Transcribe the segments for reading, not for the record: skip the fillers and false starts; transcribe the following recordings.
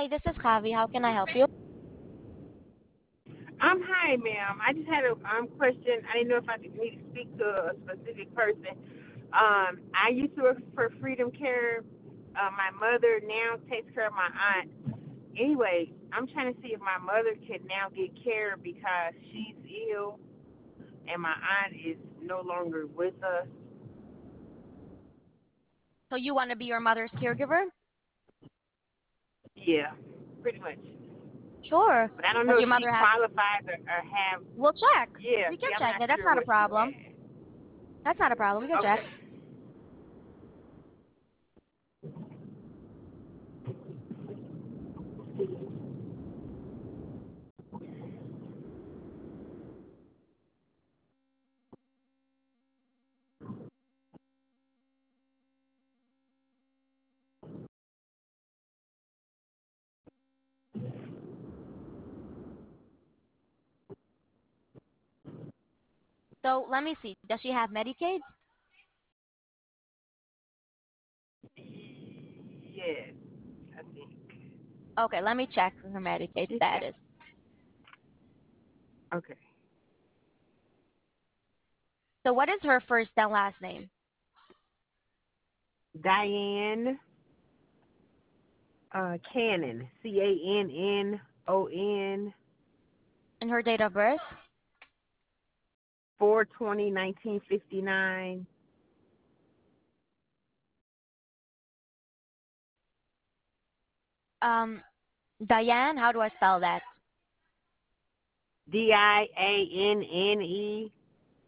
Hi, this is Javi. How can I help you? Hi, ma'am. I just had a question. I didn't know if I need to speak to a specific person. I used to work for Freedom Care. My mother now takes care of my aunt. Anyway, I'm trying to see if my mother can now get care because she's ill and my aunt is no longer with us. So you want to be your mother's caregiver? Yeah, pretty much. Sure. But I don't Does know if your she mother have? qualifies or have. We'll check. Yeah, We see, can I'm check not it. That's sure not a what she problem. has. That's not a problem. We can check. Okay. So let me see. Does she have Medicaid? Yes, I think. Okay, let me check her Medicaid She's got. status. Okay. So what is her first and last name Diane Cannon, Cannon, and her date of birth? 4/20/1959. Um, Diane, how do I spell that? Dianne.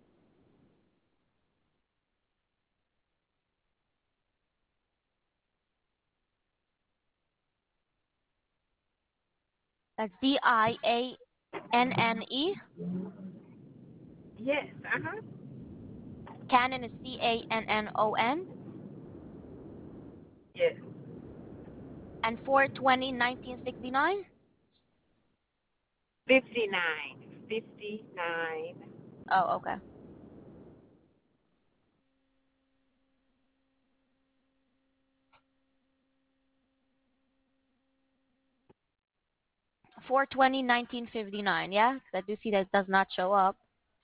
That's Dianne. Yes, uh-huh. Cannon is Cannon. Yes. And 4/20/1969. 59. 59. Oh, okay. 4/20/1959. Yeah, 'cause I do see that does not show up.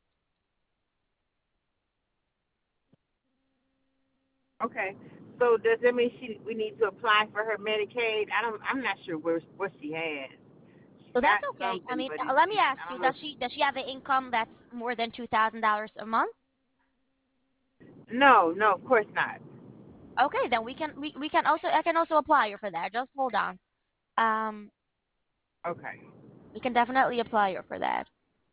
Okay. So does that mean we need to apply for her Medicaid? I'm not sure what she has. She So that's got okay. I something, mean, but let me I ask you: don't know. does she have an income that's more than $2,000 a month? No, no, of course not. Okay, then we can also I can also apply her for that. Just hold on. Um, Okay. we can definitely apply her for that.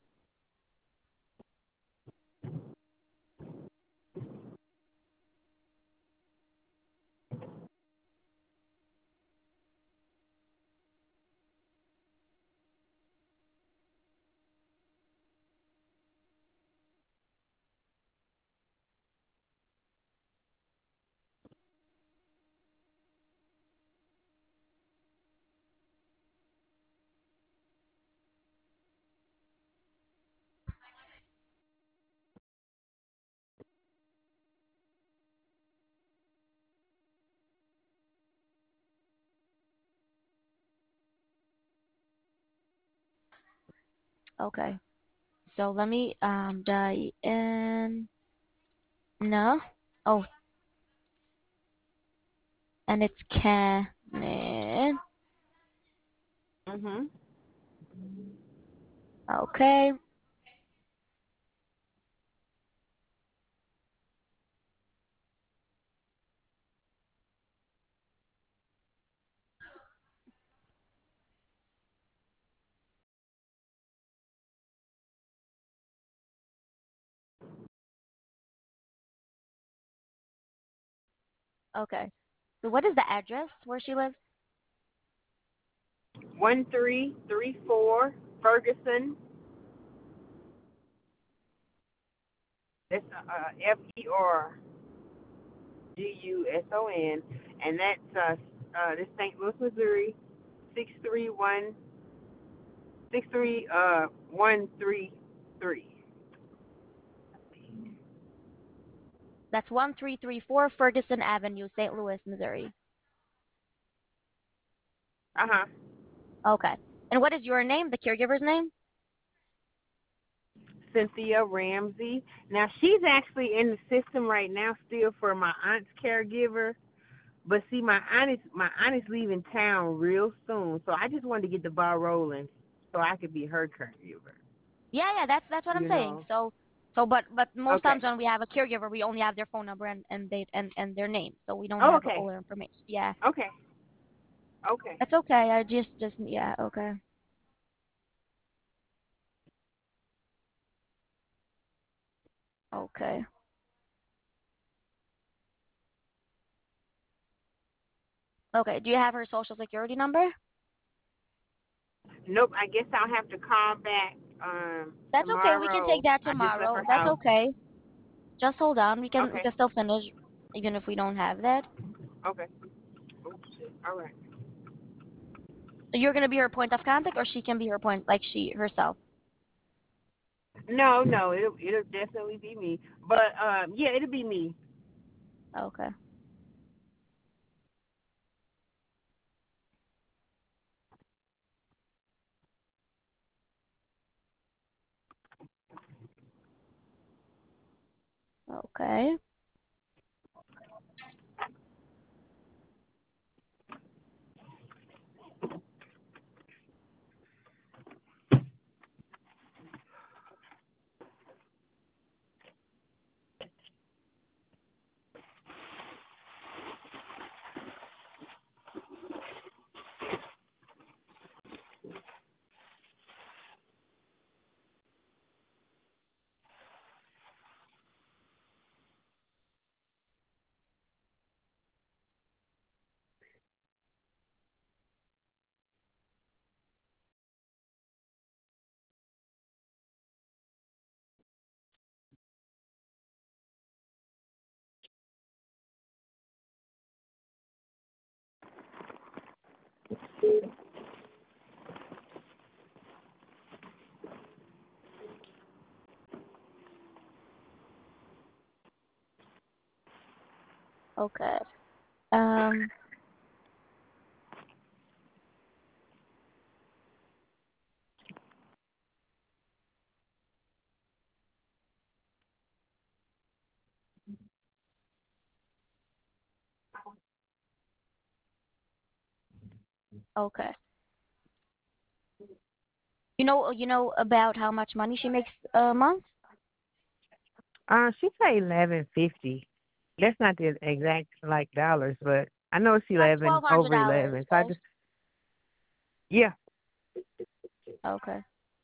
Okay. So let me Diane. No. Oh, and it's Cannon. Mhm. Okay. Okay. So what is the address where she lives? 1334 Ferguson. That's Ferguson, and that's this St. Louis, Missouri, 631 133. That's 1334 Ferguson Avenue, St. Louis, Missouri. Uh-huh. Okay. And what is your name, the caregiver's name? Cynthia Ramsey. Now she's actually in the system right now still for my aunt's caregiver. But see, my aunt is leaving town real soon, so I just wanted to get the ball rolling so I could be her caregiver. Yeah, yeah, that's what I'm You saying. know. But most Okay. times when we have a caregiver, we only have their phone number and their name, so we don't Oh, have okay. all their information. Yeah, Okay. Okay. that's okay. I just yeah, okay, okay, okay. Do you have her social security number? Nope. I guess I'll have to call back That's okay. We can take tomorrow. that I just left tomorrow. her That's house. okay. Just hold on. We Okay. can still finish, even if we don't have that. Okay. Oops. All right. You're gonna be her point of contact, or she can be her point, like she herself. No, no, it'll definitely be me. But yeah, it'll be me. Okay. Okay. Okay. Um. Okay. You know about how much money she makes a month? She said 11.50. That's not the exact like dollars, but I know it's Like 11 over $1,200, 11. So I right? just yeah. Okay.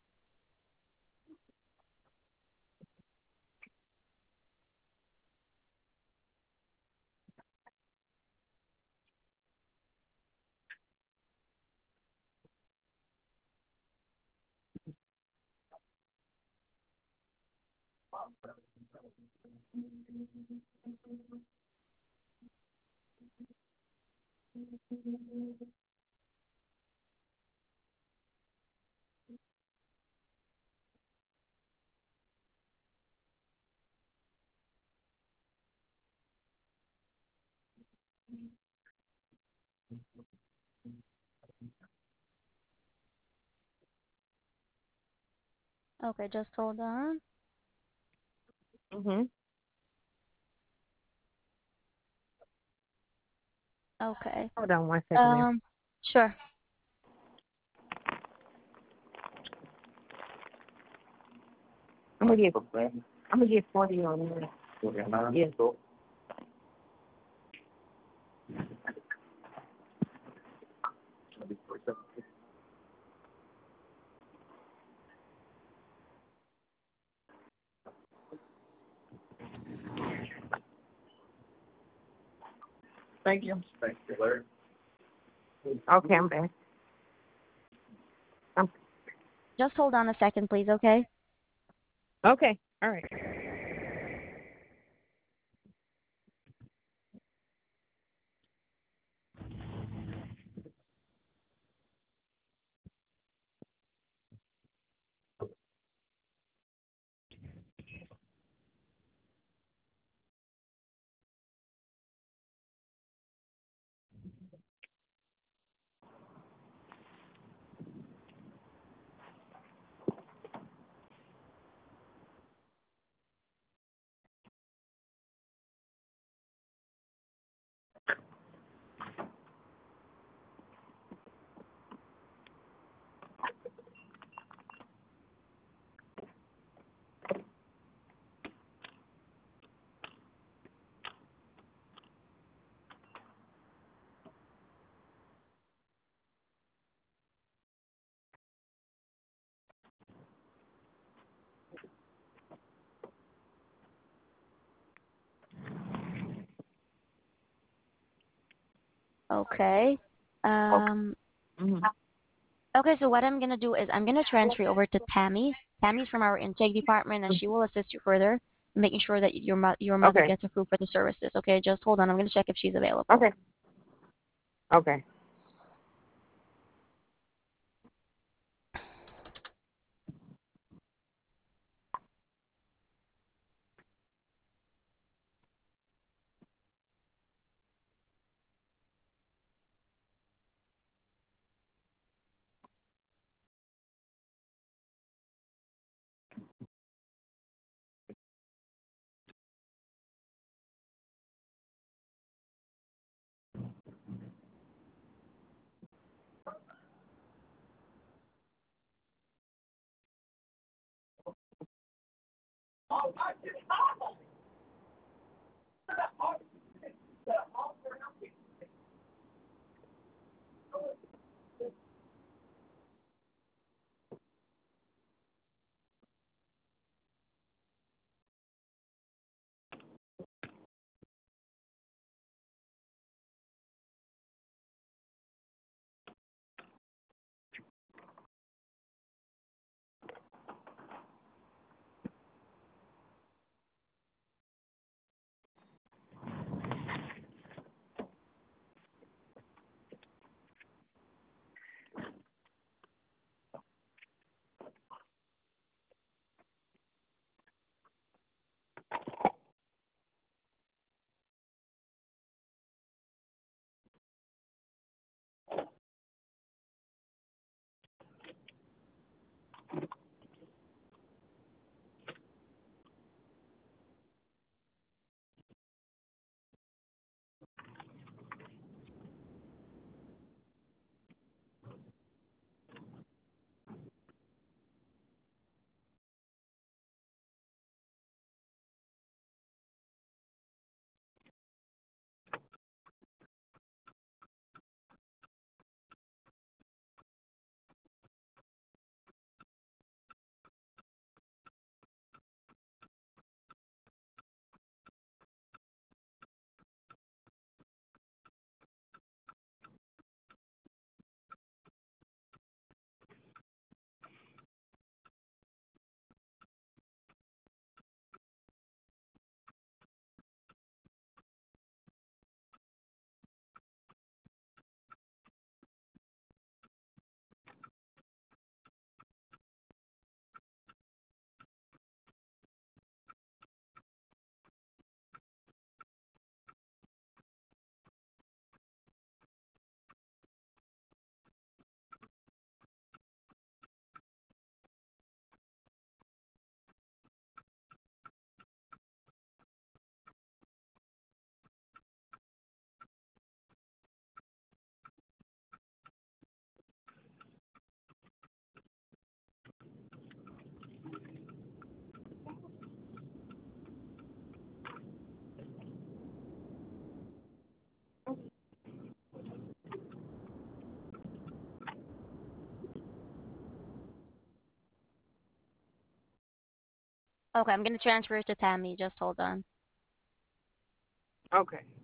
Okay, just hold on. Mhm. Okay. Hold on 1 second, ma'am. Um. Sure. I'm gonna get 40 on there. Yes. Thank you. Thank you, Larry. Okay, I'm back. I'm, Just hold on a second, please. Okay. okay. All right. Okay. Um, Mm-hmm. okay, so what I'm gonna do is I'm gonna transfer you over to Tammy. Tammy's from our intake department, and she will assist you further, making sure that your mother Okay. gets approved for the services. Okay, just hold on. I'm gonna check if she's available. Okay. Okay. Okay, I'm gonna transfer to Tammy. Just hold on. Okay.